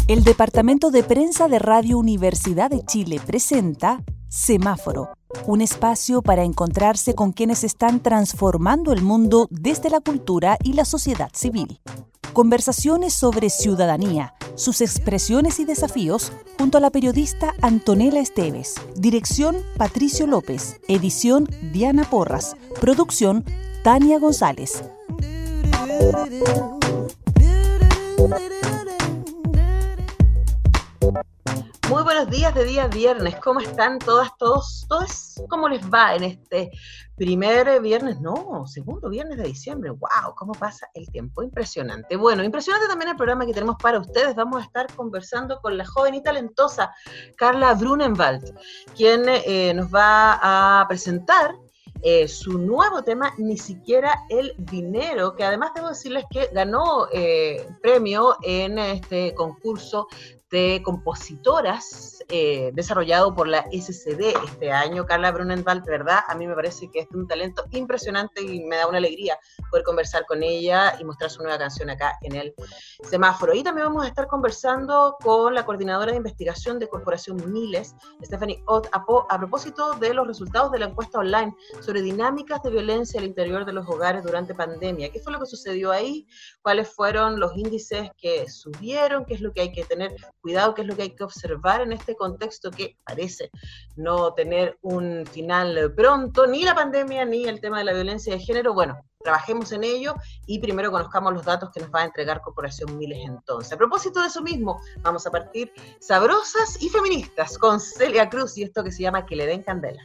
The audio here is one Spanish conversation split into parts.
El Departamento de Prensa de Radio Universidad de Chile presenta Semáforo, un espacio para encontrarse con quienes están transformando el mundo desde la cultura y la sociedad civil. Conversaciones sobre ciudadanía, sus expresiones y desafíos, junto a la periodista Antonella Esteves. Dirección Patricio López. Edición Diana Porras. Producción Tania González. Muy buenos días de día viernes. ¿Cómo están todas, todos? ¿Cómo les va en este primer viernes? No, segundo viernes de diciembre. ¡Wow! ¿Cómo pasa el tiempo? Impresionante. Bueno, impresionante también el programa que tenemos para ustedes. Vamos a estar conversando con la joven y talentosa Carla Brunenwald, quien nos va a presentar su nuevo tema, Ni siquiera el dinero, que además debo decirles que ganó premio en este concurso de compositoras desarrollado por la SCD este año. Carla Brunenwald, ¿verdad? A mí me parece que es un talento impresionante y me da una alegría poder conversar con ella y mostrar su nueva canción acá en el Semáforo. Y también vamos a estar conversando con la coordinadora de investigación de Corporación Miles, Stephanie Ott, a propósito de los resultados de la encuesta online sobre dinámicas de violencia al interior de los hogares durante pandemia. ¿Qué fue lo que sucedió ahí? ¿Cuáles fueron los índices que subieron? ¿Qué es lo que hay que tener cuidado? ¿Qué es lo que hay que observar en este contexto que parece no tener un final pronto? Ni la pandemia, ni el tema de la violencia de género. Bueno, trabajemos en ello y primero conozcamos los datos que nos va a entregar Corporación Miles entonces. A propósito de eso mismo, vamos a partir sabrosas y feministas con Celia Cruz y esto que se llama Que le den candela.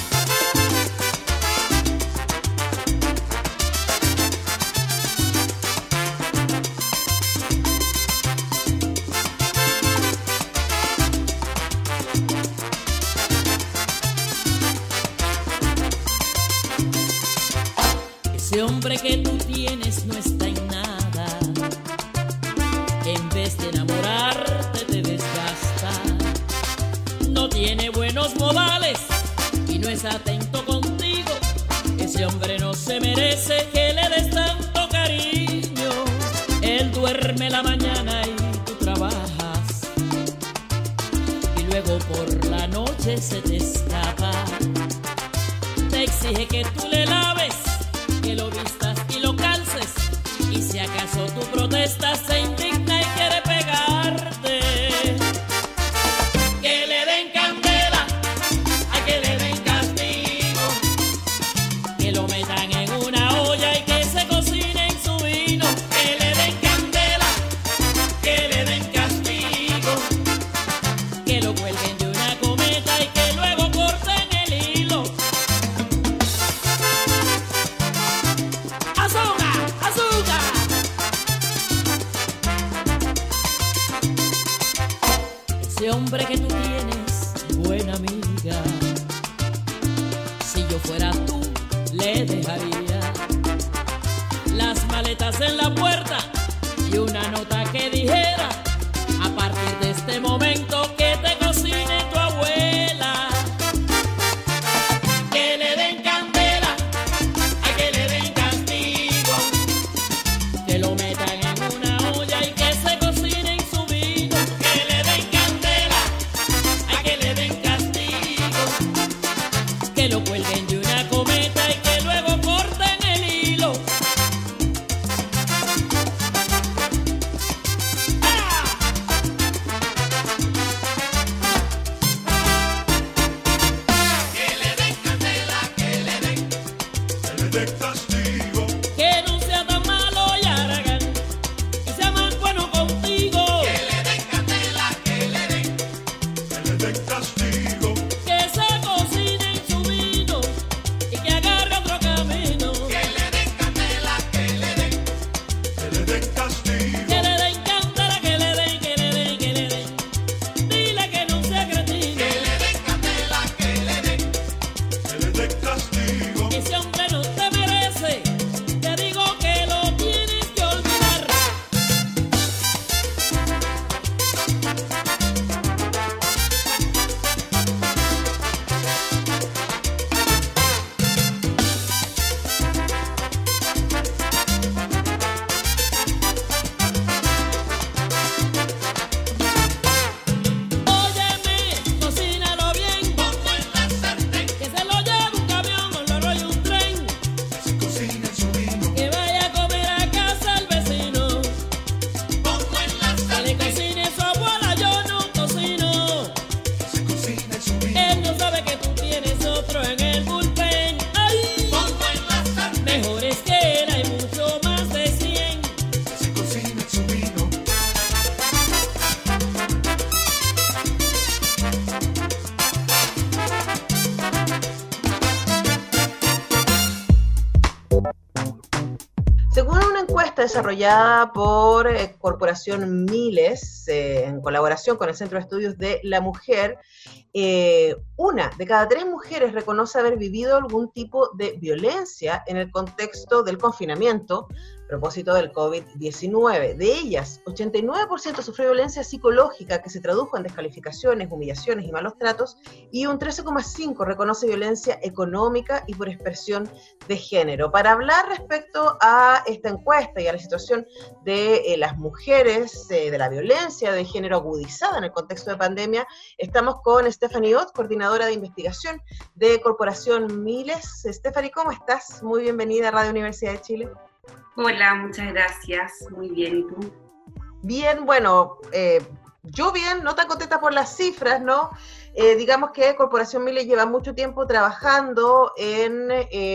Ese hombre que tú tienes no está en nada. En vez de enamorarte te desgasta. No tiene buenos modales y no es atento contigo. Ese hombre no se merece que le des tanto cariño. Él duerme la mañana y tú trabajas. Y luego por la noche se te escapa. Te exige que tú le laves, que lo vistas y lo calces, y si acaso tú protestas se indigna y quiere pegarte. Que le den candela, ay que le den castigo, que lo metan en una olla y que se cocine en su vino. Que le den candela, que le den castigo, que lo cuelguen de una cometa y que luego corten el hilo. Ese hombre que tú tienes, buena amiga, si yo fuera tú, le dejaría las maletas en la puerta y una nota que dijera: a partir de este momento que te cocine tu abuela. Que le den candela, ay que le den castigo, que lo metan en una olla y que se cocine en su vino. Que le den candela, ay que le den castigo, que lo cuelguen de una cometa y que luego corten el hilo. propuesta desarrollada por Corporación Miles, en colaboración con el Centro de Estudios de la Mujer. Una de cada 3 mujeres reconoce haber vivido algún tipo de violencia en el contexto del confinamiento, a propósito del COVID-19. De ellas, 89% sufrió violencia psicológica que se tradujo en descalificaciones, humillaciones y malos tratos, y un 13,5% reconoce violencia económica y por expresión de género. Para hablar respecto a esta encuesta y a la situación de las mujeres, de la violencia de género agudizada en el contexto de pandemia, estamos con Stephanie Ott, coordinadora de investigación de Corporación Miles. Stephanie, ¿cómo estás? Muy bienvenida a Radio Universidad de Chile. Hola, muchas gracias. Muy bien, ¿y tú? Bien, bueno, yo bien, no tan contenta por las cifras, ¿no? Digamos que Corporación Miles lleva mucho tiempo trabajando en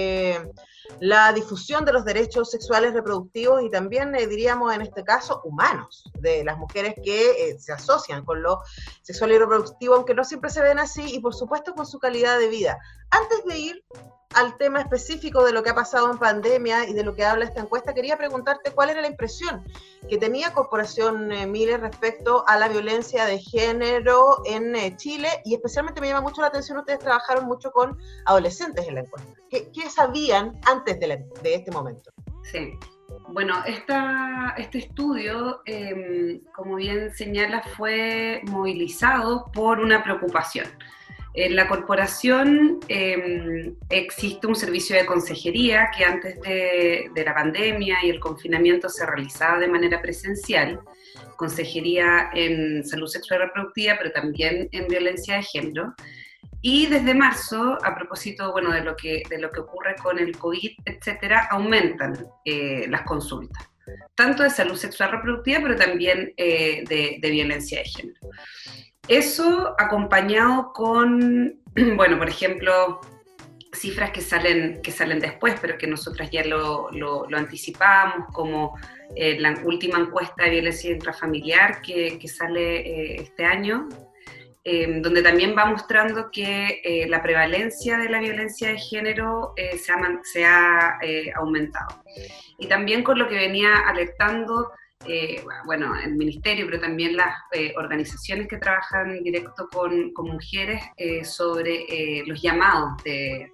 la difusión de los derechos sexuales reproductivos y también, diríamos en este caso, humanos, de las mujeres que se asocian con lo sexual y reproductivo, aunque no siempre se ven así, y por supuesto con su calidad de vida. Antes de ir al tema específico de lo que ha pasado en pandemia y de lo que habla esta encuesta, quería preguntarte cuál era la impresión que tenía Corporación Miles respecto a la violencia de género en Chile, y especialmente me llama mucho la atención, ustedes trabajaron mucho con adolescentes en la encuesta. ¿Qué sabían antes de este momento? Sí, bueno, este estudio, como bien señala, fue movilizado por una preocupación. En la corporación existe un servicio de consejería que antes de la pandemia y el confinamiento se realizaba de manera presencial, consejería en salud sexual y reproductiva, pero también en violencia de género. Y desde marzo, a propósito, bueno, de lo que ocurre con el COVID, etcétera, aumentan las consultas, tanto de salud sexual y reproductiva, pero también de violencia de género. Eso acompañado con, bueno, por ejemplo, cifras que salen después, pero que nosotras ya lo anticipamos, como la última encuesta de violencia intrafamiliar que sale este año, donde también va mostrando que la prevalencia de la violencia de género se ha aumentado. Y también con lo que venía alertando bueno, el ministerio, pero también las organizaciones que trabajan directo con mujeres sobre los llamados de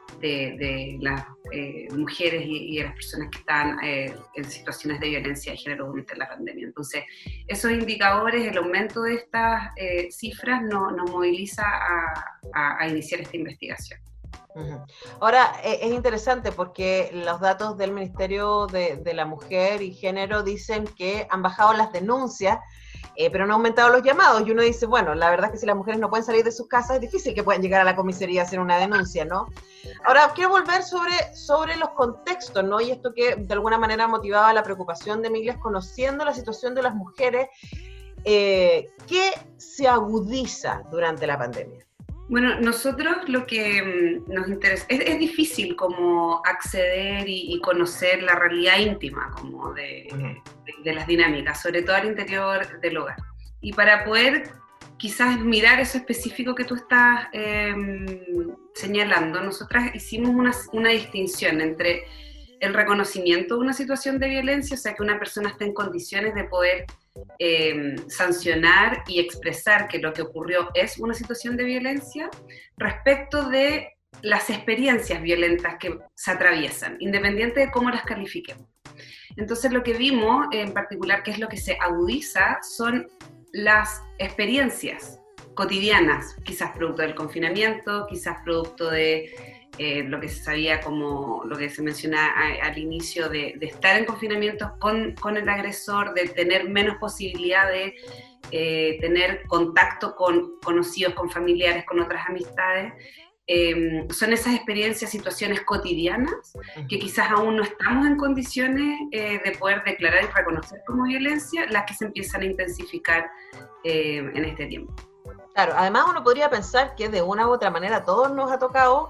las mujeres y de las personas que están en situaciones de violencia de género durante la pandemia. Entonces, esos indicadores, el aumento de estas cifras nos moviliza a iniciar esta investigación. Ahora, es interesante porque los datos del Ministerio de la Mujer y Género dicen que han bajado las denuncias, pero no han aumentado los llamados, y uno dice, bueno, la verdad es que si las mujeres no pueden salir de sus casas, es difícil que puedan llegar a la comisaría a hacer una denuncia, ¿no? Ahora, quiero volver sobre los contextos, ¿no? Y esto que de alguna manera motivaba la preocupación de Miles, conociendo la situación de las mujeres, ¿qué se agudiza durante la pandemia? Bueno, nosotros lo que nos interesa, es difícil como acceder y conocer la realidad íntima como de las dinámicas, sobre todo al interior del hogar. Y para poder quizás mirar eso específico que tú estás señalando, nosotras hicimos una distinción entre el reconocimiento de una situación de violencia, o sea, que una persona esté en condiciones de poder sancionar y expresar que lo que ocurrió es una situación de violencia, respecto de las experiencias violentas que se atraviesan, independiente de cómo las califiquemos. Entonces lo que vimos en particular, que es lo que se agudiza, son las experiencias cotidianas, quizás producto del confinamiento, quizás producto de lo que se sabía, como lo que se menciona al inicio, de estar en confinamiento con el agresor, de tener menos posibilidad de tener contacto con conocidos, con familiares, con otras amistades. Son esas experiencias, situaciones cotidianas que quizás aún no estamos en condiciones de poder declarar y reconocer como violencia, las que se empiezan a intensificar en este tiempo. Claro, además uno podría pensar que de una u otra manera a todos nos ha tocado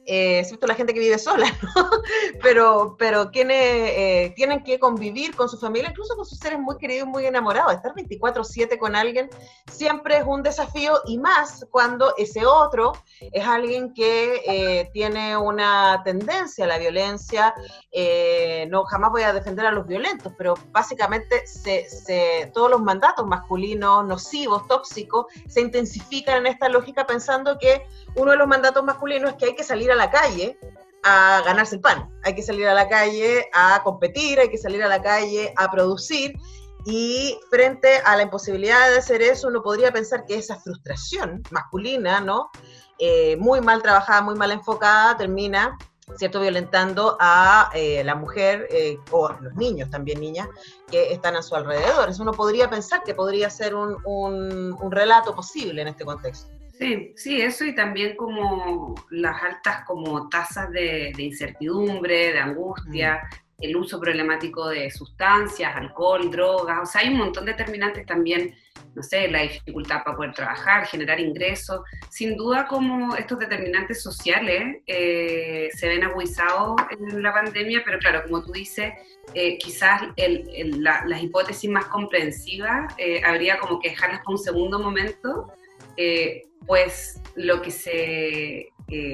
excepto la gente que vive sola, ¿no? Pero quienes tienen que convivir con su familia, incluso con sus seres muy queridos, muy enamorados. Estar 24/7 con alguien siempre es un desafío, y más cuando ese otro es alguien que tiene una tendencia a la violencia. No, jamás voy a defender a los violentos, pero básicamente todos los mandatos masculinos nocivos, tóxicos, se intensifican en esta lógica, pensando que uno de los mandatos masculinos es que hay que salir a la calle a ganarse el pan, hay que salir a la calle a competir, hay que salir a la calle a producir, y frente a la imposibilidad de hacer eso, uno podría pensar que esa frustración masculina, ¿no? Muy mal trabajada, muy mal enfocada, termina, ¿cierto?, violentando a la mujer o a los niños, también niñas, que están a su alrededor. Eso uno podría pensar que podría ser un relato posible en este contexto. Sí, eso, y también como las altas como tasas de incertidumbre, de angustia, el uso problemático de sustancias, alcohol, drogas, o sea, hay un montón de determinantes también, no sé, la dificultad para poder trabajar, generar ingresos. Sin duda, como estos determinantes sociales se ven agudizados en la pandemia, pero claro, como tú dices, quizás las hipótesis más comprensivas habría como que dejarlas para un segundo momento, pues lo que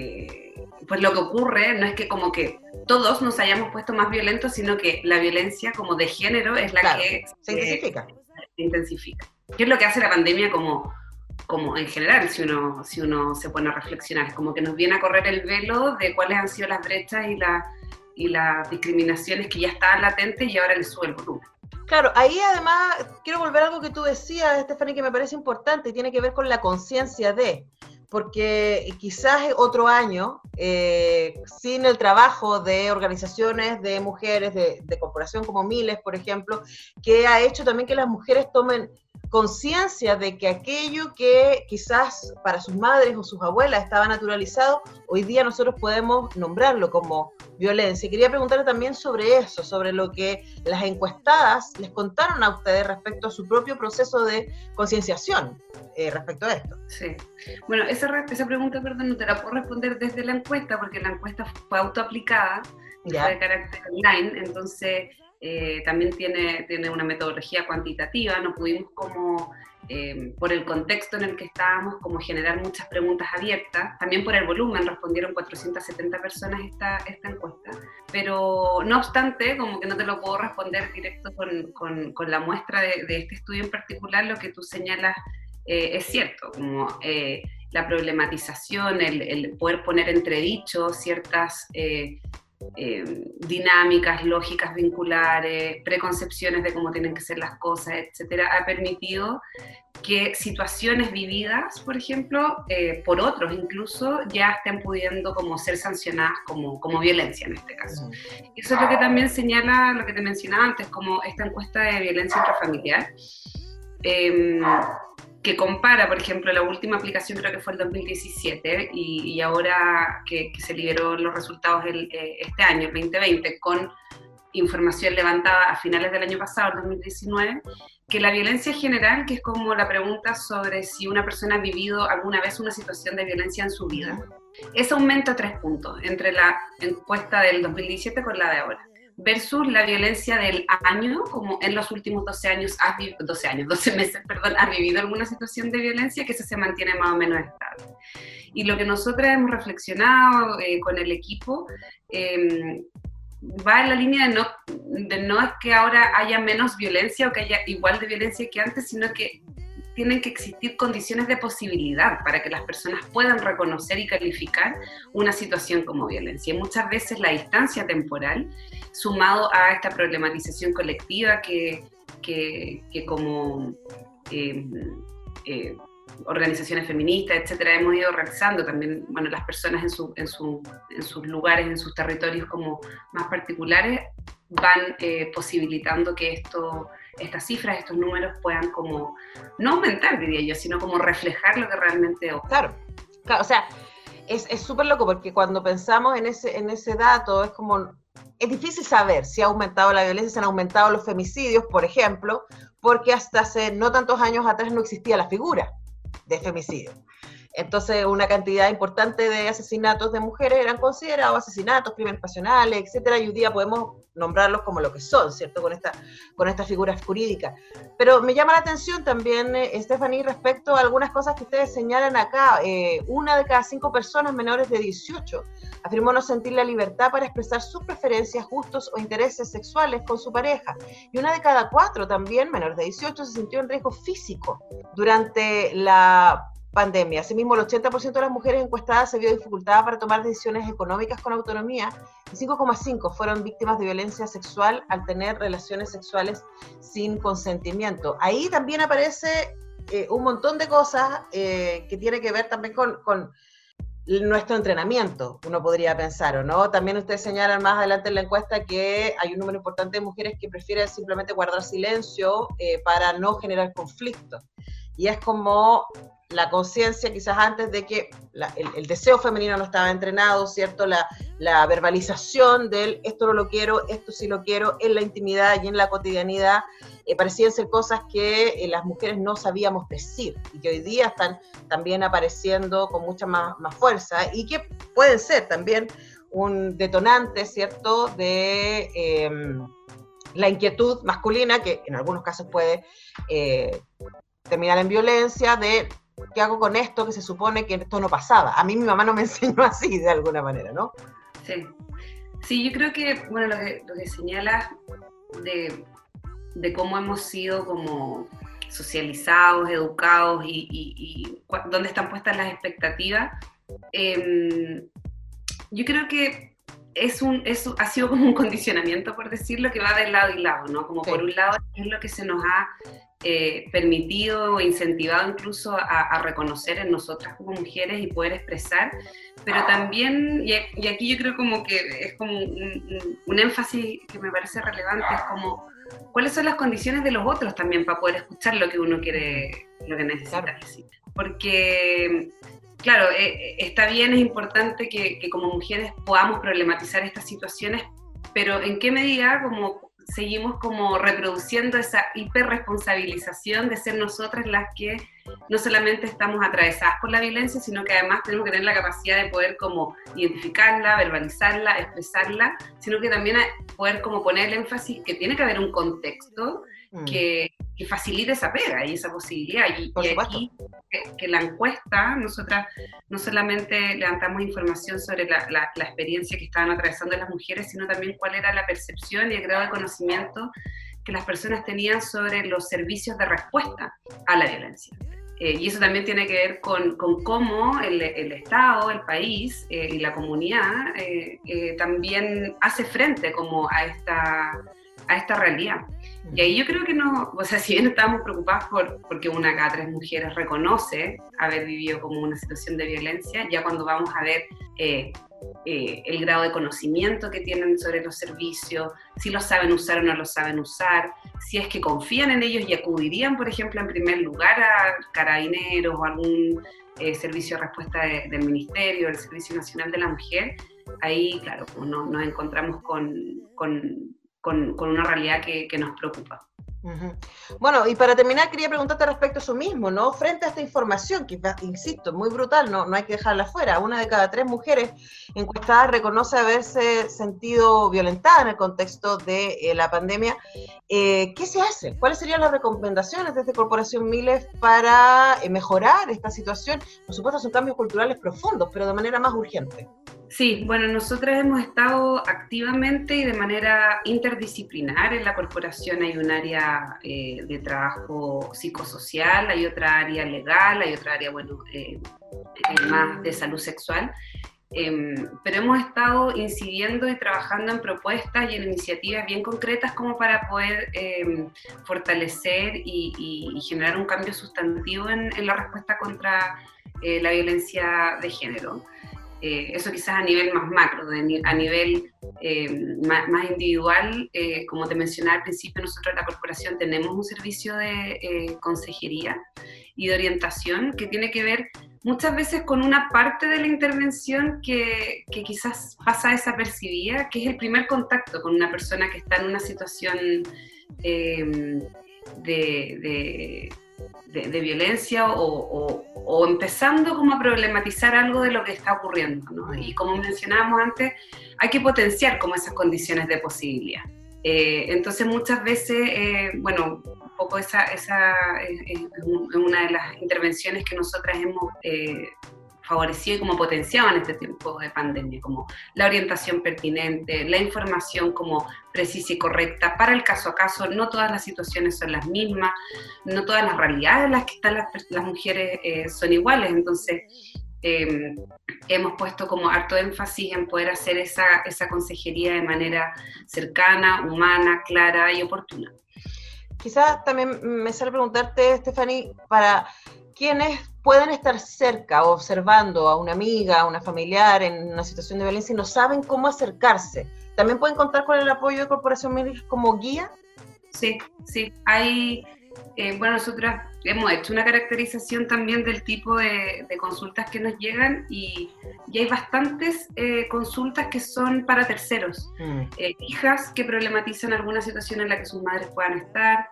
ocurre no es que como que todos nos hayamos puesto más violentos, sino que la violencia como de género es la que se intensifica. ¿Qué es lo que hace la pandemia como en general, si uno se pone a reflexionar? Es como que nos viene a correr el velo de cuáles han sido las brechas y las discriminaciones que ya estaban latentes, y ahora le sube el volumen. Claro, ahí además quiero volver a algo que tú decías, Stephanie, que me parece importante, y tiene que ver con la conciencia porque quizás otro año, sin el trabajo de organizaciones de mujeres, de corporación como Miles, por ejemplo, que ha hecho también que las mujeres tomen conciencia de que aquello que quizás para sus madres o sus abuelas estaba naturalizado, hoy día nosotros podemos nombrarlo como violencia. Y quería preguntarle también sobre eso, sobre lo que las encuestadas les contaron a ustedes respecto a su propio proceso de concienciación respecto a esto. Sí. Bueno, esa pregunta, perdón, no te la puedo responder desde la encuesta, porque la encuesta fue autoaplicada, fue de carácter online, entonces también tiene una metodología cuantitativa. No pudimos como, por el contexto en el que estábamos, como generar muchas preguntas abiertas. También por el volumen, respondieron 470 personas esta encuesta, pero no obstante, como que no te lo puedo responder directo con la muestra de este estudio en particular. Lo que tú señalas es cierto, como la problematización, el poder poner entredicho ciertas dinámicas, lógicas vinculares, preconcepciones de cómo tienen que ser las cosas, etcétera, ha permitido que situaciones vividas, por ejemplo, por otros incluso, ya estén pudiendo como ser sancionadas como violencia en este caso. Eso es lo que también señala lo que te mencionaba antes, como esta encuesta de violencia intrafamiliar, que compara, por ejemplo, la última aplicación creo que fue el 2017, y ahora que se liberó los resultados este año, el 2020, con información levantada a finales del año pasado, el 2019, que la violencia general, que es como la pregunta sobre si una persona ha vivido alguna vez una situación de violencia en su vida, ese aumenta 3 puntos entre la encuesta del 2017 con la de ahora, versus la violencia del año, como en los últimos 12 meses, has vivido alguna situación de violencia, que eso se mantiene más o menos estable. Y lo que nosotros hemos reflexionado con el equipo va en la línea de no es que ahora haya menos violencia o que haya igual de violencia que antes, sino que tienen que existir condiciones de posibilidad para que las personas puedan reconocer y calificar una situación como violencia. Y muchas veces la distancia temporal, sumado a esta problematización colectiva que como organizaciones feministas, etcétera, hemos ido realizando también, bueno, las personas en sus lugares, en sus territorios como más particulares, van posibilitando que estas cifras, estos números puedan como, no aumentar, diría yo, sino como reflejar lo que realmente ocurre. Claro, o sea, es súper loco, porque cuando pensamos en ese dato, es difícil saber si ha aumentado la violencia, si han aumentado los femicidios, por ejemplo, porque hasta hace no tantos años atrás no existía la figura de femicidio. Entonces, una cantidad importante de asesinatos de mujeres eran considerados asesinatos, crímenes pasionales, etcétera, y hoy día podemos nombrarlos como lo que son, ¿cierto? Con esta figura jurídica. Pero me llama la atención también, Stephanie, respecto a algunas cosas que ustedes señalan acá. Una de cada 5 personas menores de 18 afirmó no sentir la libertad para expresar sus preferencias, gustos o intereses sexuales con su pareja. Y una de cada 4 también, menores de 18, se sintió en riesgo físico durante la pandemia. Asimismo, el 80% de las mujeres encuestadas se vio dificultada para tomar decisiones económicas con autonomía y 5,5 fueron víctimas de violencia sexual al tener relaciones sexuales sin consentimiento. Ahí también aparece un montón de cosas que tiene que ver también con nuestro entrenamiento, uno podría pensar, ¿o no? También ustedes señalan más adelante en la encuesta que hay un número importante de mujeres que prefieren simplemente guardar silencio para no generar conflicto. Y es como la conciencia quizás antes de que el deseo femenino no estaba entrenado, ¿cierto? La verbalización del esto no lo quiero, esto sí lo quiero, en la intimidad y en la cotidianidad, parecían ser cosas que las mujeres no sabíamos decir y que hoy día están también apareciendo con mucha más fuerza y que pueden ser también un detonante, ¿cierto?, de la inquietud masculina, que en algunos casos puede terminar en violencia, de ¿qué hago con esto que se supone que esto no pasaba? A mí mi mamá no me enseñó así, de alguna manera, ¿no? Sí, yo creo que, bueno, lo que señalas de cómo hemos sido como socializados, educados y dónde están puestas las expectativas, yo creo que eso ha sido como un condicionamiento, por decirlo, que va de lado y lado, ¿no? Como sí. Por un lado es lo que se nos ha permitido o incentivado incluso a reconocer en nosotras como mujeres y poder expresar, pero también, y aquí yo creo como que es como un énfasis que me parece relevante, es como cuáles son las condiciones de los otros también para poder escuchar lo que uno quiere, lo que necesita decir. Porque, claro, está bien, es importante que como mujeres podamos problematizar estas situaciones, pero ¿en qué medida como seguimos como reproduciendo esa hiperresponsabilización de ser nosotras las que no solamente estamos atravesadas por la violencia, sino que además tenemos que tener la capacidad de poder como identificarla, verbalizarla, expresarla, sino que también poder como poner el énfasis que tiene que haber un contexto que facilite esa pega y esa posibilidad. Y aquí, que la encuesta, nosotras no solamente levantamos información sobre la experiencia que estaban atravesando las mujeres, sino también cuál era la percepción y el grado de conocimiento que las personas tenían sobre los servicios de respuesta a la violencia. Y eso también tiene que ver con cómo el Estado, el país y la comunidad también hace frente como a esta realidad. Y ahí yo creo que no, o sea, si bien estábamos preocupados porque una de cada 3 mujeres reconoce haber vivido como una situación de violencia, ya cuando vamos a ver el grado de conocimiento que tienen sobre los servicios, si los saben usar o no los saben usar, si es que confían en ellos y acudirían, por ejemplo, en primer lugar a Carabineros o algún servicio de respuesta del Ministerio, del Servicio Nacional de la Mujer, ahí, claro, nos encontramos con una realidad que nos preocupa. Uh-huh. Bueno, y para terminar quería preguntarte respecto a eso mismo, ¿no? Frente a esta información, que insisto, muy brutal, no hay que dejarla fuera. Una de cada 3 mujeres encuestadas reconoce haberse sentido violentada en el contexto de la pandemia. ¿Qué se hace? ¿Cuáles serían las recomendaciones desde Corporación Miles para mejorar esta situación? Por supuesto son cambios culturales profundos, pero de manera más urgente. Sí, bueno, nosotras hemos estado activamente y de manera interdisciplinar. En la corporación hay un área de trabajo psicosocial, hay otra área legal, hay otra área, bueno, más de salud sexual. Pero hemos estado incidiendo y trabajando en propuestas y en iniciativas bien concretas como para poder fortalecer y generar un cambio sustantivo en la respuesta contra la violencia de género. Eso quizás a nivel más macro, a nivel más individual, como te mencionaba al principio, nosotros en la corporación tenemos un servicio de consejería y de orientación que tiene que ver muchas veces con una parte de la intervención que quizás pasa desapercibida, que es el primer contacto con una persona que está en una situación de de violencia o empezando como a problematizar algo de lo que está ocurriendo, ¿no? Y como mencionábamos antes, hay que potenciar como esas condiciones de posibilidad. Entonces muchas veces, bueno, un poco esa es una de las intervenciones que nosotras hemos favorecido y como potenciado en este tiempo de pandemia, como la orientación pertinente, la información como precisa y correcta para el caso a caso. No todas las situaciones son las mismas, no todas las realidades en las que están las mujeres son iguales, entonces hemos puesto como harto énfasis en poder hacer esa consejería de manera cercana, humana, clara y oportuna. Quizás también me sale preguntarte, Stephanie, para quienes pueden estar cerca o observando a una amiga, a una familiar en una situación de violencia y no saben cómo acercarse, ¿también pueden contar con el apoyo de Corporación Miles como guía? Sí, hay, bueno, nosotros hemos hecho una caracterización también del tipo de consultas que nos llegan y hay bastantes consultas que son para terceros, hijas que problematizan alguna situación en la que sus madres puedan estar,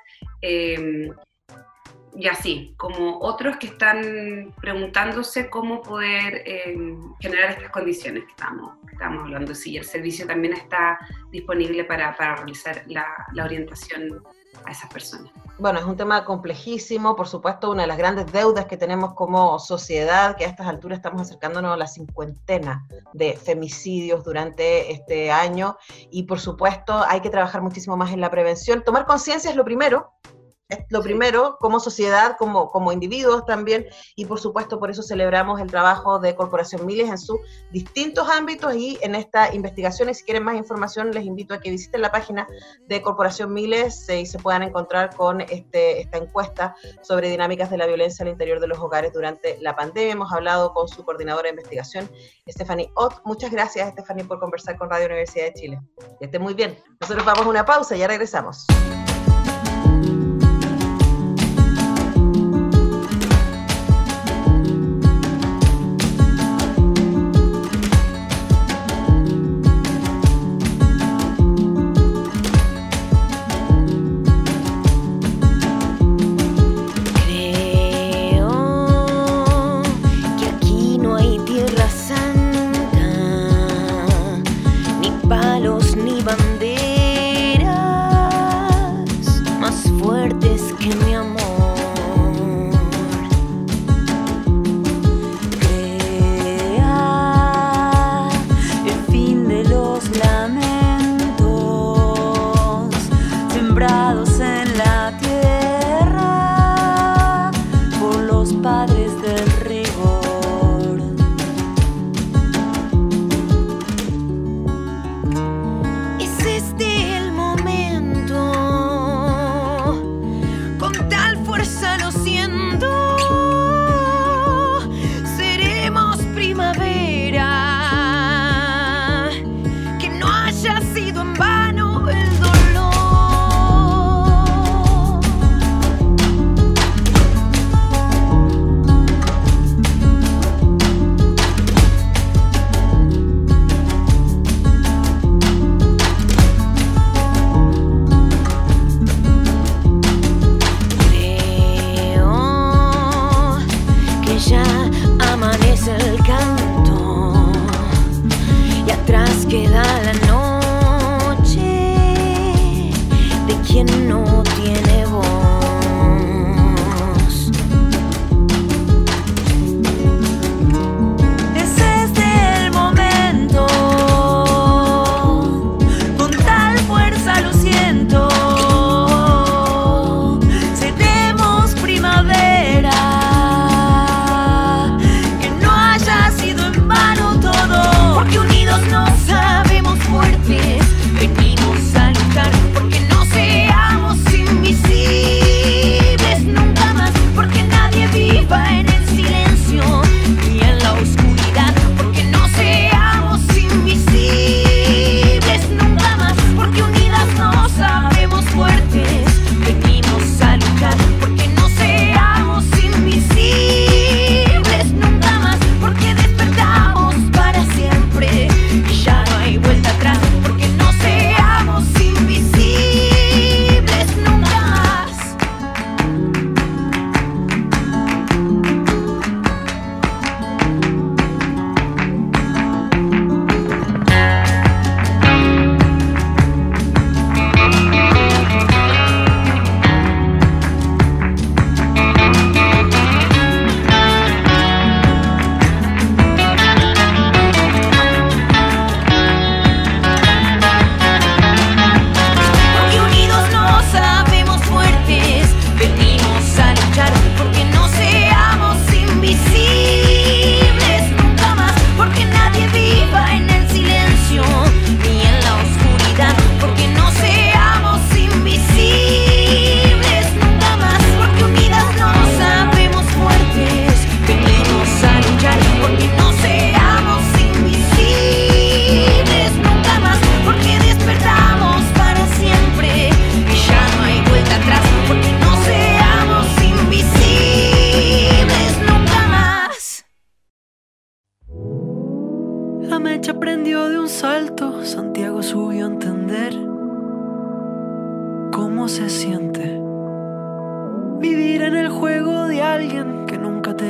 y así, como otros que están preguntándose cómo poder generar estas condiciones que estamos hablando. Sí, el servicio también está disponible para realizar la orientación a esas personas. Bueno, es un tema complejísimo, por supuesto, una de las grandes deudas que tenemos como sociedad, que a estas alturas estamos acercándonos a la 50 de femicidios durante este año, y por supuesto hay que trabajar muchísimo más en la prevención. Tomar conciencia es lo primero, como sociedad, como individuos también, y por supuesto por eso celebramos el trabajo de Corporación Miles en sus distintos ámbitos y en esta investigación. Y si quieren más información les invito a que visiten la página de Corporación Miles y se puedan encontrar con esta encuesta sobre dinámicas de la violencia al interior de los hogares durante la pandemia. Hemos hablado con su coordinadora de investigación, Stephanie Ott. Muchas gracias, Stephanie, por conversar con Radio Universidad de Chile. Que esté muy bien. Nosotros vamos a una pausa y ya regresamos. Ni palos ni banderas,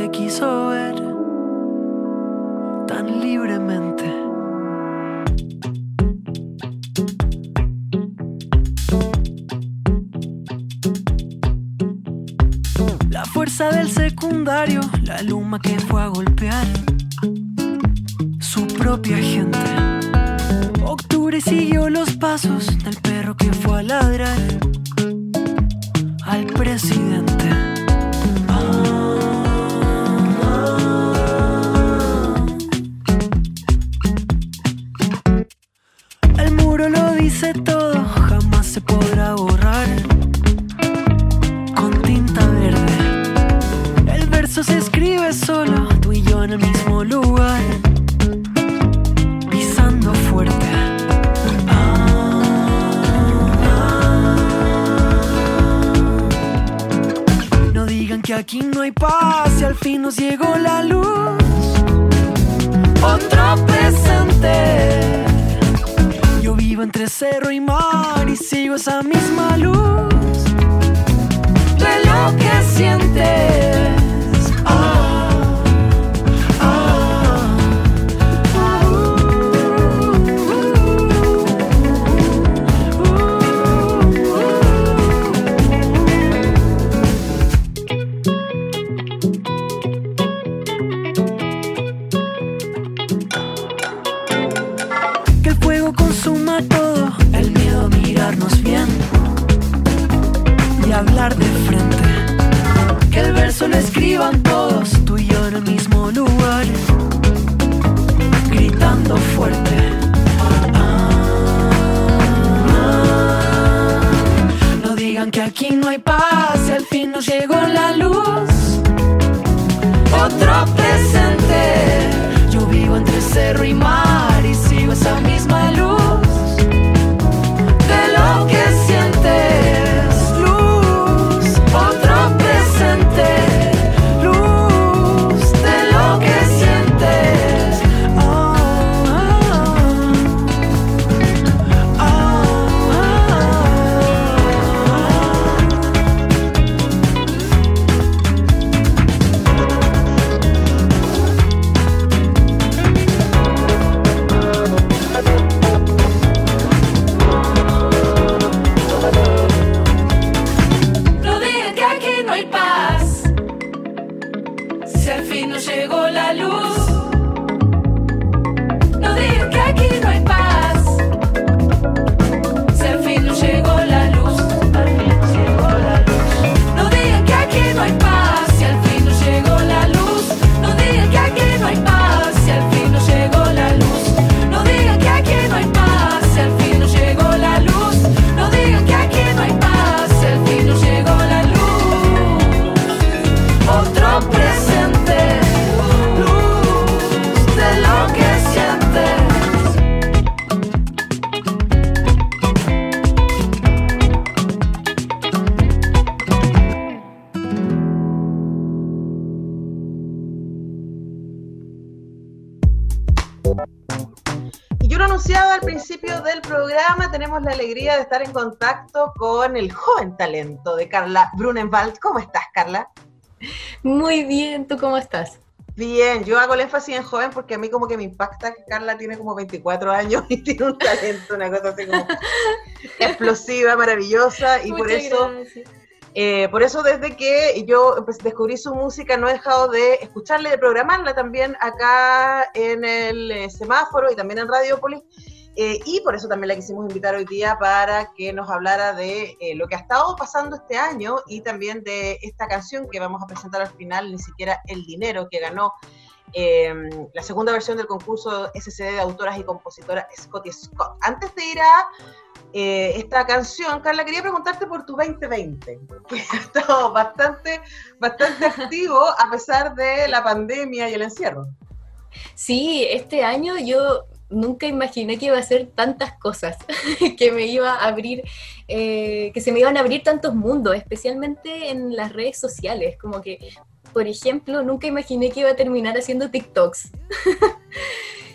me quiso ver tan libremente. La fuerza del secundario, la luma que fue a golpear su propia gente. Octubre siguió los pasos del perro que fue a ladrar al presidente. El muro lo dice todo, jamás se podrá borrar con tinta verde. El verso se escribe solo, tú y yo en el mismo lugar, pisando fuerte. No digan que aquí no hay paz y al fin nos llegó la luz. Otro presente. Yo vivo entre cerro y mar y sigo esa misma luz de lo que sientes. Que el fuego consuma todo, el miedo a mirarnos bien y hablar de frente. Que el verso lo escriban todos, tú y yo en el mismo lugar, gritando fuerte. No digan que aquí no hay paz y al fin nos llegó la luz. Otro presente. Yo vivo entre cerro y mar y sigo esa misma luz de lo que sientes. Luz, otro presente. Luz de lo que sientes. No digan que aquí no hay paz si al fin nos llegó la luz. No digan que aquí no hay paz si al fin nos llegó la luz. Al fin nos llegó la luz. No digan que aquí no hay paz si al fin nos llegó la luz. No digan que aquí no hay paz si al fin nos llegó la luz. No digan que aquí no hay paz si al fin nos llegó la luz. No digan que aquí no hay paz si al fin nos llegó la luz. Otro presente. Luz de lo que sientes. Y yo lo anunciaba al principio del programa, tenemos la alegría de estar en contacto con el joven talento de Carla Brunenwald. ¿Cómo estás, Carla? Muy bien, ¿tú cómo estás? Bien, yo hago el énfasis en joven porque a mí como que me impacta que Carla tiene como 24 años y tiene un talento, una cosa así como explosiva, maravillosa, y Muchas gracias. por eso desde que yo descubrí su música no he dejado de escucharla y de programarla también acá en el Semáforo y también en Radiópolis, y por eso también la quisimos invitar hoy día para que nos hablara de lo que ha estado pasando este año y también de esta canción que vamos a presentar al final, Ni siquiera el dinero, que ganó la segunda versión del concurso SCD de autoras y compositora Scotty Scott. Antes de ir a esta canción, Carla, quería preguntarte por tu 2020, que ha estado bastante activo a pesar de la pandemia y el encierro. Sí, este año yo nunca imaginé que iba a hacer tantas cosas, que me iba a abrir, que se me iban a abrir tantos mundos, especialmente en las redes sociales, como que, por ejemplo, nunca imaginé que iba a terminar haciendo TikToks.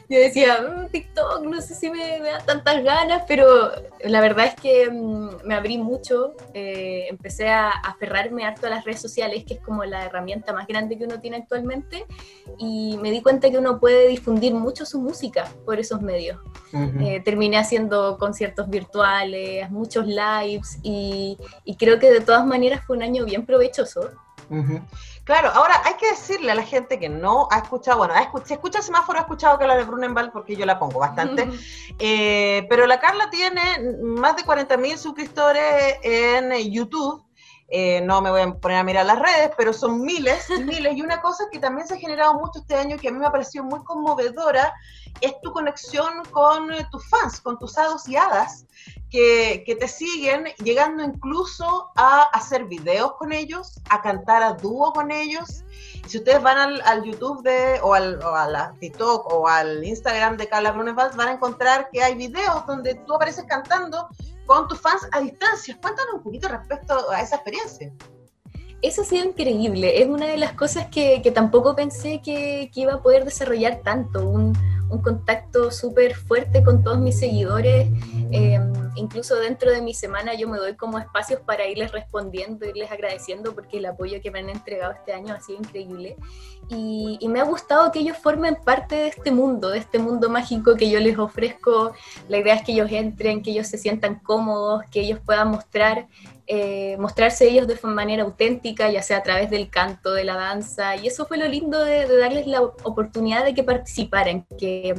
Yo decía, TikTok, no sé si me da tantas ganas, pero la verdad es que me abrí mucho, empecé a aferrarme harto a las redes sociales, que es como la herramienta más grande que uno tiene actualmente, y me di cuenta que uno puede difundir mucho su música por esos medios. Terminé haciendo conciertos virtuales, muchos lives, y creo que de todas maneras fue un año bien provechoso. Claro, ahora hay que decirle a la gente que no ha escuchado, bueno, si escucha Semáforo, ha escuchado que la de Brunenwald, porque yo la pongo bastante, pero la Carla tiene más de 40.000 suscriptores en YouTube. No me voy a poner a mirar las redes, pero son miles y miles, y una cosa que también se ha generado mucho este año, que a mí me ha parecido muy conmovedora, es tu conexión con tus fans, con tus hados y hadas, que te siguen, llegando incluso a hacer videos con ellos, a cantar a dúo con ellos. Y si ustedes van al YouTube o a la TikTok o al Instagram de Carla Brunenwald, van a encontrar que hay videos donde tú apareces cantando con tus fans a distancia. Cuéntanos un poquito respecto a esa experiencia. Eso ha sido increíble, es una de las cosas que tampoco pensé que iba a poder desarrollar tanto, un contacto súper fuerte con todos mis seguidores, incluso dentro de mi semana yo me doy como espacios para irles respondiendo, irles agradeciendo, porque el apoyo que me han entregado este año ha sido increíble, y me ha gustado que ellos formen parte de este mundo mágico que yo les ofrezco. La idea es que ellos entren, que ellos se sientan cómodos, que ellos puedan mostrarse ellos de manera auténtica, ya sea a través del canto, de la danza, y eso fue lo lindo de darles la oportunidad de que participaran, que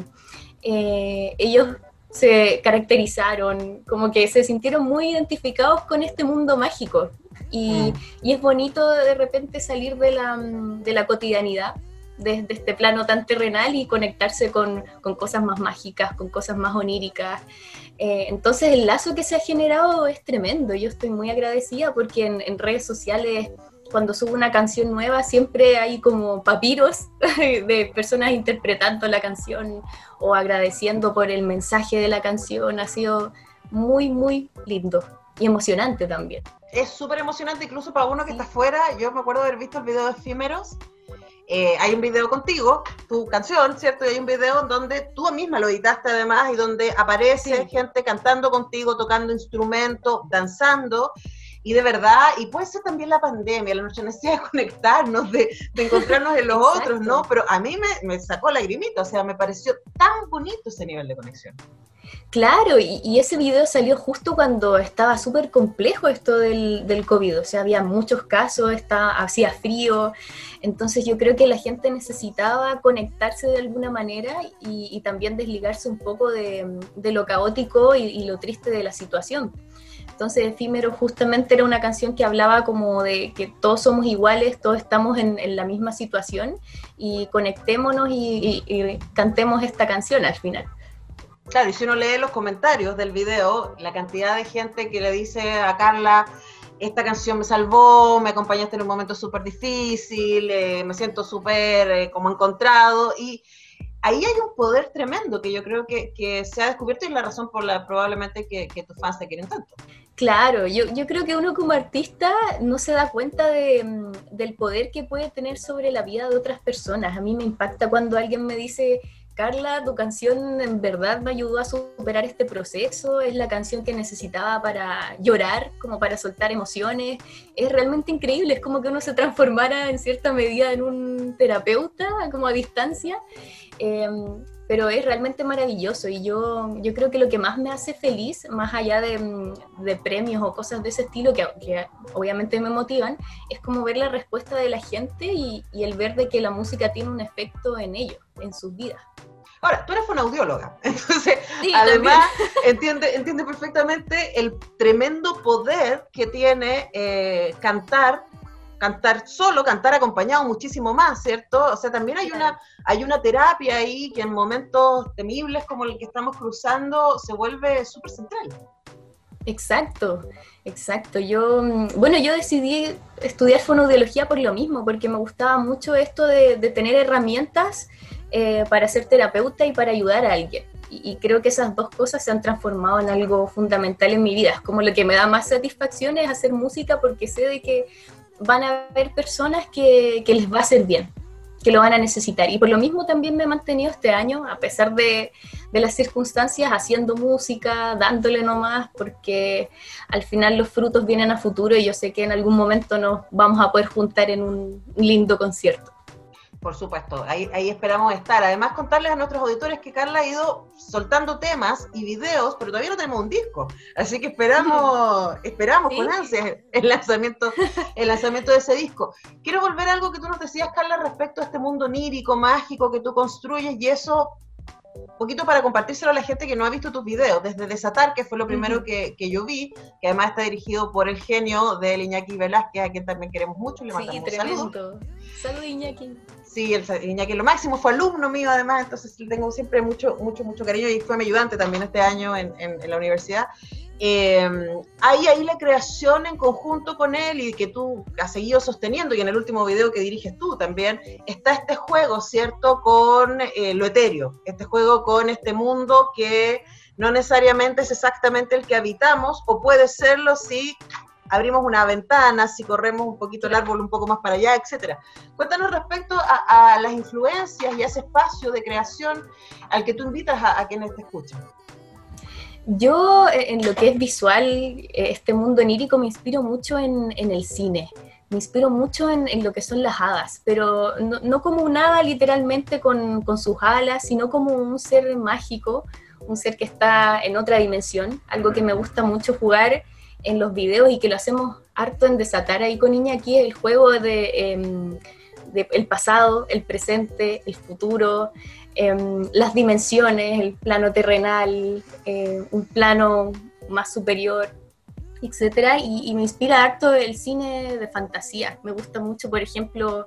ellos se caracterizaron, como que se sintieron muy identificados con este mundo mágico, y es bonito de repente salir de la cotidianidad, de este plano tan terrenal, y conectarse con cosas más mágicas, con cosas más oníricas. Entonces el lazo que se ha generado es tremendo. Yo estoy muy agradecida porque en redes sociales, cuando subo una canción nueva, siempre hay como papiros de personas interpretando la canción o agradeciendo por el mensaje de la canción. Ha sido muy, muy lindo y emocionante también. Es súper emocionante, incluso para uno que está afuera. Yo me acuerdo de haber visto el video de Efímeros. Hay un video contigo, tu canción, ¿cierto? Y hay un video en donde tú misma lo editaste además, y donde aparece gente cantando contigo, tocando instrumentos, danzando, y de verdad, y puede ser también la pandemia, la necesidad de conectarnos, de encontrarnos en los otros, ¿no? Pero a mí me sacó lagrimita, o sea, me pareció tan bonito ese nivel de conexión. Claro, y ese video salió justo cuando estaba súper complejo esto del COVID, o sea, había muchos casos, hacía frío, entonces yo creo que la gente necesitaba conectarse de alguna manera y también desligarse un poco de lo caótico y lo triste de la situación. Entonces Efímero justamente era una canción que hablaba como de que todos somos iguales, todos estamos en la misma situación, y conectémonos y cantemos esta canción al final. Claro, y si uno lee los comentarios del video, la cantidad de gente que le dice a Carla, esta canción me salvó, me acompañaste en un momento súper difícil, me siento súper como encontrado, y ahí hay un poder tremendo que yo creo que se ha descubierto, y es la razón por la probablemente que tus fans te quieren tanto. Claro, yo creo que uno como artista no se da cuenta del poder que puede tener sobre la vida de otras personas. A mí me impacta cuando alguien me dice: Carla, tu canción en verdad me ayudó a superar este proceso, es la canción que necesitaba para llorar, como para soltar emociones. Es realmente increíble, es como que uno se transformara en cierta medida en un terapeuta, como a distancia, pero es realmente maravilloso, y yo creo que lo que más me hace feliz, más allá de premios o cosas de ese estilo, que obviamente me motivan, es como ver la respuesta de la gente y el ver de que la música tiene un efecto en ellos, en sus vidas. Ahora, tú eres fonoaudióloga, entonces sí, además entiende perfectamente el tremendo poder que tiene cantar solo, cantar acompañado, muchísimo más, ¿cierto? O sea, también hay una terapia ahí que en momentos temibles como el que estamos cruzando se vuelve súper central. Exacto. Yo decidí estudiar fonoaudiología por lo mismo, porque me gustaba mucho esto de tener herramientas para ser terapeuta y para ayudar a alguien. Y creo que esas dos cosas se han transformado en algo fundamental en mi vida. Es como lo que me da más satisfacción es hacer música, porque sé de que van a haber personas que les va a hacer bien. lo van a necesitar. Y por lo mismo también me he mantenido este año, a pesar de las circunstancias, haciendo música, dándole nomás, porque al final los frutos vienen a futuro y yo sé que en algún momento nos vamos a poder juntar en un lindo concierto. Por supuesto, ahí esperamos estar. Además, contarles a nuestros auditores que Carla ha ido soltando temas y videos, pero todavía no tenemos un disco. Así que esperamos ¿sí? Con ansias el lanzamiento de ese disco. Quiero volver a algo que tú nos decías, Carla, respecto a este mundo onírico, mágico que tú construyes, y eso, un poquito para compartírselo a la gente que no ha visto tus videos, desde Desatar, que fue lo primero que yo vi, que además está dirigido por el genio de Iñaki Velázquez, a quien también queremos mucho, le mandamos un saludo. Saludos, Iñaki. Sí, Iñaki lo máximo, fue alumno mío además, entonces le tengo siempre mucho cariño, y fue mi ayudante también este año en la universidad. Ahí la creación en conjunto con él, y que tú has seguido sosteniendo, y en el último video que diriges tú también, está este juego, ¿cierto?, con lo etéreo, este juego con este mundo que no necesariamente es exactamente el que habitamos, o puede serlo si abrimos una ventana, si corremos un poquito el árbol un poco más para allá, etcétera. Cuéntanos respecto a las influencias y a ese espacio de creación al que tú invitas a quienes te escuchan. Yo, en lo que es visual, este mundo onírico, me inspiro mucho en el cine. Me inspiro mucho en lo que son las hadas, pero no como un hada literalmente con sus alas, sino como un ser mágico, un ser que está en otra dimensión, algo que me gusta mucho jugar en los videos y que lo hacemos harto en Desatar ahí con Iñaki, el juego de el pasado, el presente, el futuro, las dimensiones, el plano terrenal, un plano más superior, etcétera, y me inspira harto el cine de fantasía. Me gusta mucho, por ejemplo,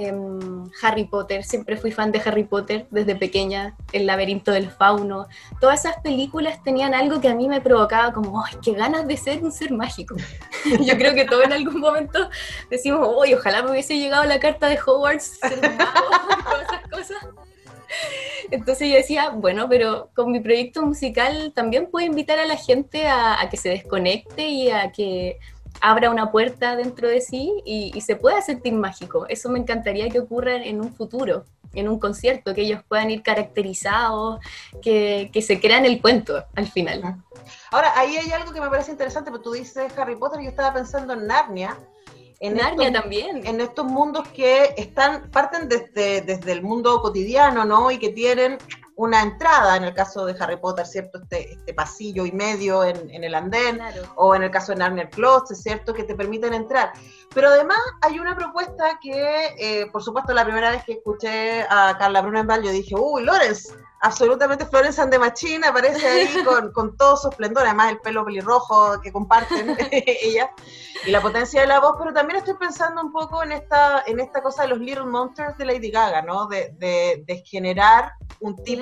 Harry Potter. Siempre fui fan de Harry Potter desde pequeña, El laberinto del fauno. Todas esas películas tenían algo que a mí me provocaba como, ¡ay, qué ganas de ser un ser mágico! Yo creo que todos en algún momento decimos, ¡ay, ojalá me hubiese llegado la carta de Hogwarts, ser un mago! Todas esas cosas. Entonces yo decía, bueno, pero con mi proyecto musical también puedo invitar a la gente a que se desconecte y a que abra una puerta dentro de sí y se pueda sentir mágico. Eso me encantaría que ocurra en un futuro, en un concierto, que ellos puedan ir caracterizados, que se crean el cuento al final. Ahora, ahí hay algo que me parece interesante, porque tú dices Harry Potter y yo estaba pensando en Narnia. Narnia también. En estos mundos que parten desde el mundo cotidiano, ¿no? Y que tienen una entrada, en el caso de Harry Potter, ¿cierto? Este pasillo y medio en el andén, claro. O en el caso de Narnia el Closet, ¿cierto? Que te permiten entrar. Pero además hay una propuesta que, por supuesto, la primera vez que escuché a Carla Brunenthal, yo dije, ¡uy, Lawrence! Absolutamente Florence and the Machine, aparece ahí con todo su esplendor, además el pelo pelirrojo que comparten ella, y la potencia de la voz, pero también estoy pensando un poco en esta cosa de los Little Monsters de Lady Gaga, ¿no? De generar un tipo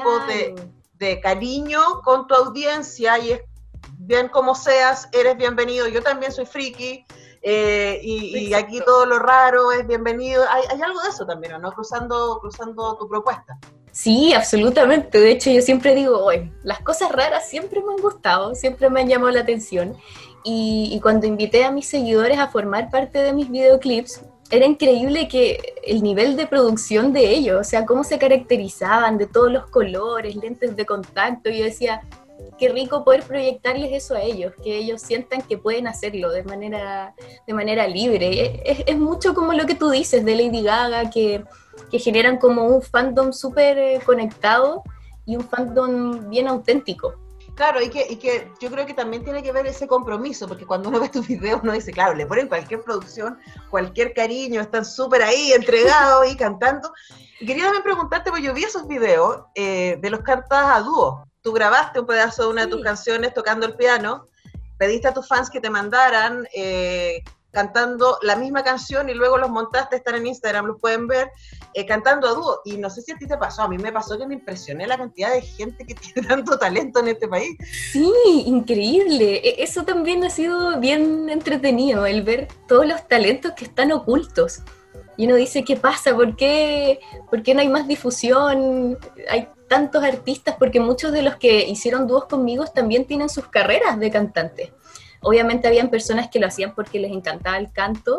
de cariño con tu audiencia, y es bien como seas, eres bienvenido, yo también soy friki, y aquí todo lo raro es bienvenido, hay algo de eso también, ¿no? Cruzando tu propuesta. Sí, absolutamente. De hecho, yo siempre digo, oye, las cosas raras siempre me han gustado, siempre me han llamado la atención. Y cuando invité a mis seguidores a formar parte de mis videoclips, era increíble que el nivel de producción de ellos, o sea, cómo se caracterizaban, de todos los colores, lentes de contacto. Y yo decía, qué rico poder proyectarles eso a ellos, que ellos sientan que pueden hacerlo de manera libre. Es mucho como lo que tú dices de Lady Gaga, que generan como un fandom súper conectado y un fandom bien auténtico. Claro, y que yo creo que también tiene que ver ese compromiso, porque cuando uno ve tus videos uno dice, claro, le ponen cualquier producción, cualquier cariño, están súper ahí entregados y cantando. Y quería también preguntarte, porque yo vi esos videos de los cantas a dúo. Tú grabaste un pedazo de una de tus canciones tocando el piano, pediste a tus fans que te mandaran cantando la misma canción y luego los montaste, están en Instagram, los pueden ver, cantando a dúo. Y no sé si a ti te pasó, a mí me pasó que me impresioné la cantidad de gente que tiene tanto talento en este país. Sí, increíble. Eso también ha sido bien entretenido, el ver todos los talentos que están ocultos. Y uno dice, ¿qué pasa? ¿Por qué no hay más difusión? Hay tantos artistas, porque muchos de los que hicieron dúos conmigo también tienen sus carreras de cantantes. Obviamente habían personas que lo hacían porque les encantaba el canto,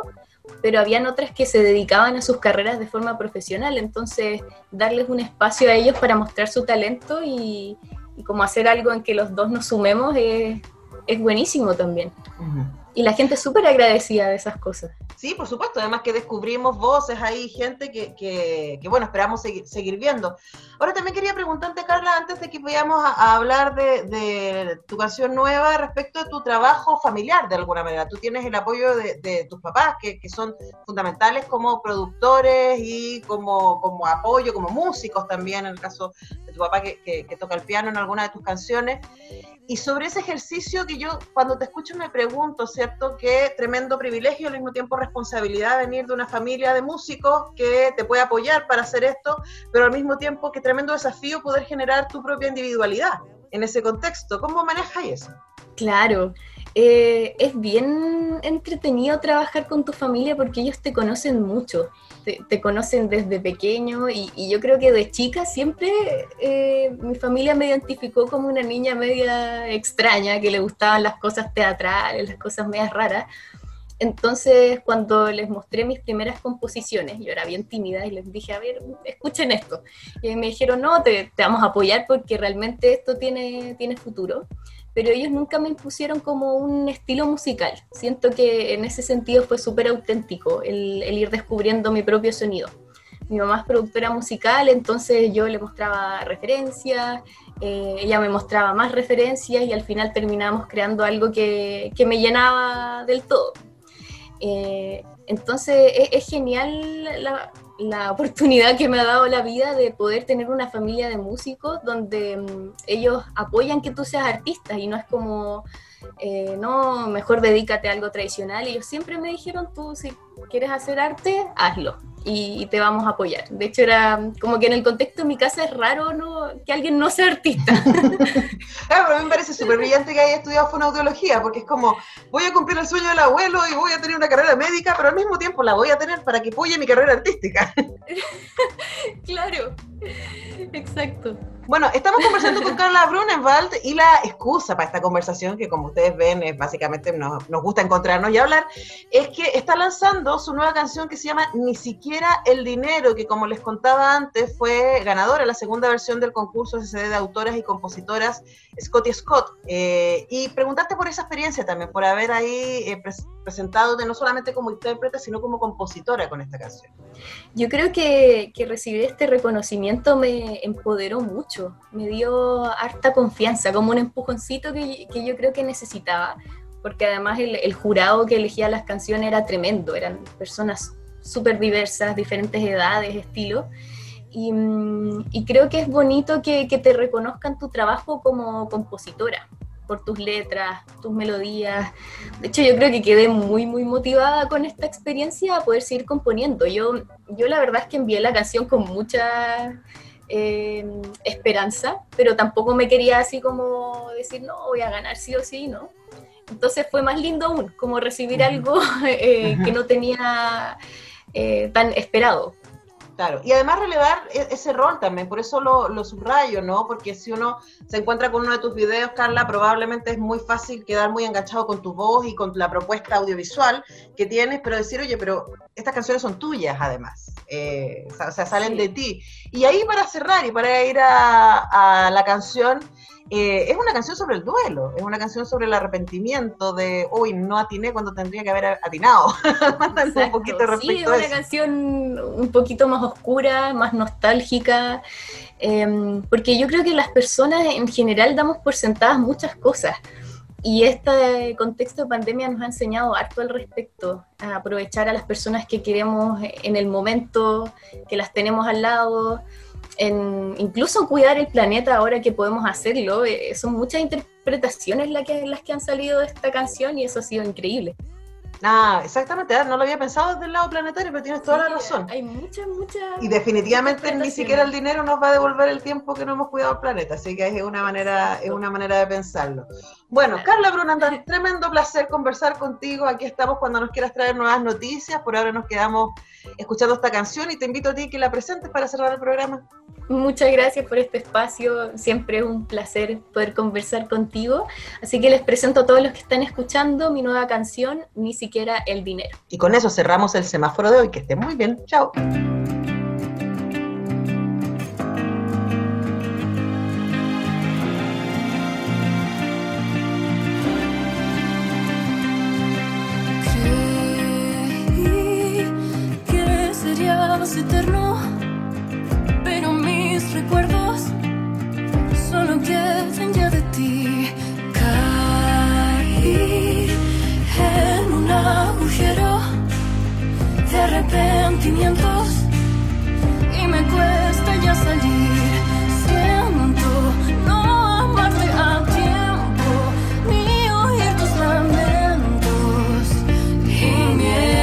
pero habían otras que se dedicaban a sus carreras de forma profesional, entonces darles un espacio a ellos para mostrar su talento y como hacer algo en que los dos nos sumemos es buenísimo también. Ujú. Y la gente es súper agradecida de esas cosas. Sí, por supuesto, además que descubrimos voces ahí, gente que bueno, esperamos seguir viendo. Ahora también quería preguntarte, Carla, antes de que vayamos a hablar de tu canción nueva, respecto de tu trabajo familiar, de alguna manera. Tú tienes el apoyo de tus papás, que son fundamentales como productores y como apoyo, como músicos también, en el caso de tu papá que toca el piano en alguna de tus canciones. Y sobre ese ejercicio que yo, cuando te escucho, me pregunto, ¿cierto? Qué tremendo privilegio, al mismo tiempo responsabilidad venir de una familia de músicos que te puede apoyar para hacer esto, pero al mismo tiempo qué tremendo desafío poder generar tu propia individualidad en ese contexto. ¿Cómo manejas eso? Claro, es bien entretenido trabajar con tu familia porque ellos te conocen mucho, te conocen desde pequeño y yo creo que de chica siempre mi familia me identificó como una niña media extraña, que le gustaban las cosas teatrales, las cosas medias raras. Entonces, cuando les mostré mis primeras composiciones, yo era bien tímida y les dije, a ver, escuchen esto. Y me dijeron, no, te vamos a apoyar porque realmente esto tiene futuro. Pero ellos nunca me impusieron como un estilo musical. Siento que en ese sentido fue súper auténtico el ir descubriendo mi propio sonido. Mi mamá es productora musical, entonces yo le mostraba referencias, ella me mostraba más referencias y al final terminamos creando algo que me llenaba del todo. Entonces es genial la oportunidad que me ha dado la vida de poder tener una familia de músicos donde ellos apoyan que tú seas artista y no es como, no, mejor dedícate a algo tradicional. Ellos siempre me dijeron, tú si quieres hacer arte, hazlo y te vamos a apoyar. De hecho era como que en el contexto de mi casa es raro que alguien no sea artista. Claro, pero a mí me parece súper brillante que haya estudiado fonoaudiología, porque es como, voy a cumplir el sueño del abuelo y voy a tener una carrera médica, pero al mismo tiempo la voy a tener para que apoye mi carrera artística. Claro, exacto. Bueno, estamos conversando con Carla Brunenwald y la excusa para esta conversación, que como ustedes ven, es básicamente nos gusta encontrarnos y hablar, es que está lanzando su nueva canción que se llama Ni siquiera el dinero, que como les contaba antes, fue ganadora la segunda versión del concurso SCD de autoras y compositoras Scott y Scott. Y preguntarte por esa experiencia también, por haber ahí presentado no solamente como intérprete, sino como compositora con esta canción. Yo creo que recibir este reconocimiento me empoderó mucho, me dio harta confianza, como un empujoncito que yo creo que necesitaba, porque además el jurado que elegía las canciones era tremendo, eran personas súper diversas, diferentes edades, estilos, y creo que es bonito que te reconozcan tu trabajo como compositora, por tus letras, tus melodías. De hecho, yo creo que quedé muy, muy motivada con esta experiencia a poder seguir componiendo. Yo la verdad es que envié la canción con mucha esperanza, pero tampoco me quería así como decir, no, voy a ganar sí o sí, ¿no? Entonces fue más lindo aún, como recibir algo que no tenía tan esperado. Claro, y además relevar ese rol también, por eso lo subrayo, ¿no? Porque si uno se encuentra con uno de tus videos, Carla, probablemente es muy fácil quedar muy enganchado con tu voz y con la propuesta audiovisual que tienes, pero decir, oye, pero estas canciones son tuyas además, o sea, salen Sí. de ti. Y ahí para cerrar y para ir a la canción, es una canción sobre el duelo, es una canción sobre el arrepentimiento de, uy, no atiné cuando tendría que haber atinado. Exacto. Un poquito respecto Sí, es a una eso. canción un poquito más oscura, más nostálgica, porque yo creo que las personas en general damos por sentadas muchas cosas, y este contexto de pandemia nos ha enseñado harto al respecto, a aprovechar a las personas que queremos en el momento, que las tenemos al lado, incluso cuidar el planeta ahora que podemos hacerlo. Son muchas interpretaciones las que han salido de esta canción y eso ha sido increíble. Ah, exactamente, no lo había pensado desde el lado planetario, pero tienes toda la razón. Hay muchas Y definitivamente ni interpretaciones. siquiera el dinero nos va a devolver el tiempo que no hemos cuidado el planeta, así que es una manera de pensarlo. Bueno, Carla Brunenwald, tremendo placer conversar contigo, aquí estamos cuando nos quieras traer nuevas noticias, por ahora nos quedamos escuchando esta canción y te invito a ti que la presentes para cerrar el programa. Muchas gracias por este espacio, siempre es un placer poder conversar contigo. Así que les presento a todos los que están escuchando mi nueva canción, Ni siquiera el dinero. Y con eso cerramos el semáforo de hoy. Que estén muy bien. Chao. Eterno, pero mis recuerdos solo quedan ya de ti. Caí en un agujero de arrepentimientos y me cuesta ya salir. Siento no amarte a tiempo ni oír tus lamentos y miedo.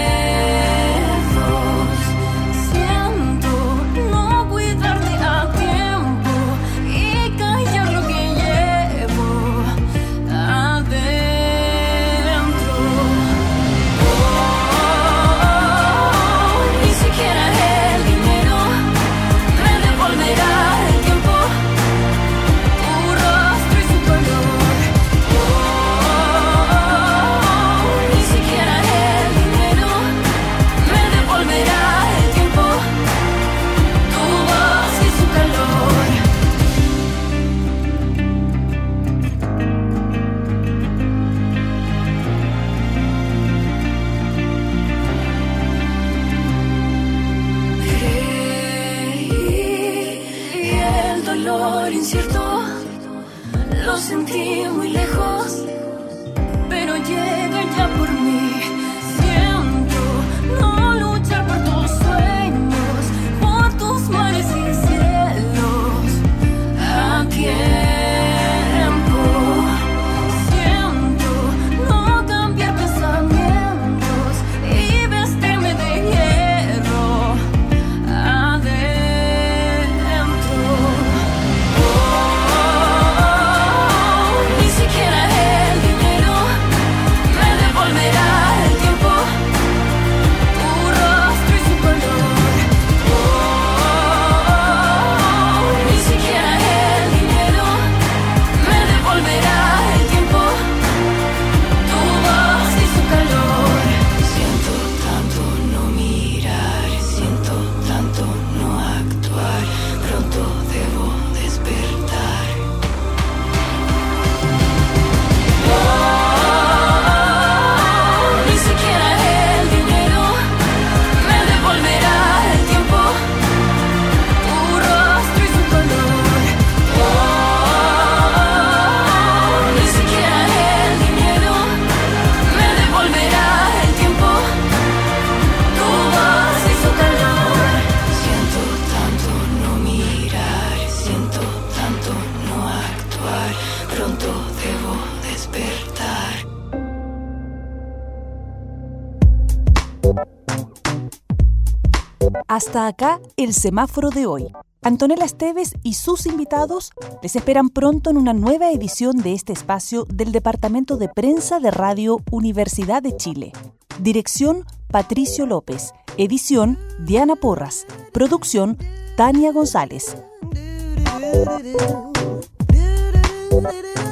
Incierto, lo sentí muy lejos, pero llega ya por mí. Siento no luchar por tus sueños, por tus mares y cielos a tiempo. Siento no cambiar pensamientos y vestirme de hierro adentro. Ni siquiera el dinero me devolverá el tiempo, tu rostro y su color. Ni siquiera el dinero me devolverá el tiempo, tu voz y su calor. Siento tanto no mirar, siento tanto no actuar, pronto debo despertar. Ni siquiera el dinero me devolverá el tiempo, tu rostro y su color. Ni siquiera el dinero me devolverá el tiempo, tu voz y su calor. Siento tanto no mirar, siento tanto no actuar, pronto debo despertar. Hasta acá el semáforo de hoy. Antonella Esteves y sus invitados les esperan pronto en una nueva edición de este espacio del Departamento de Prensa de Radio Universidad de Chile. Dirección: Patricio López. Edición: Diana Porras. Producción: Tania González.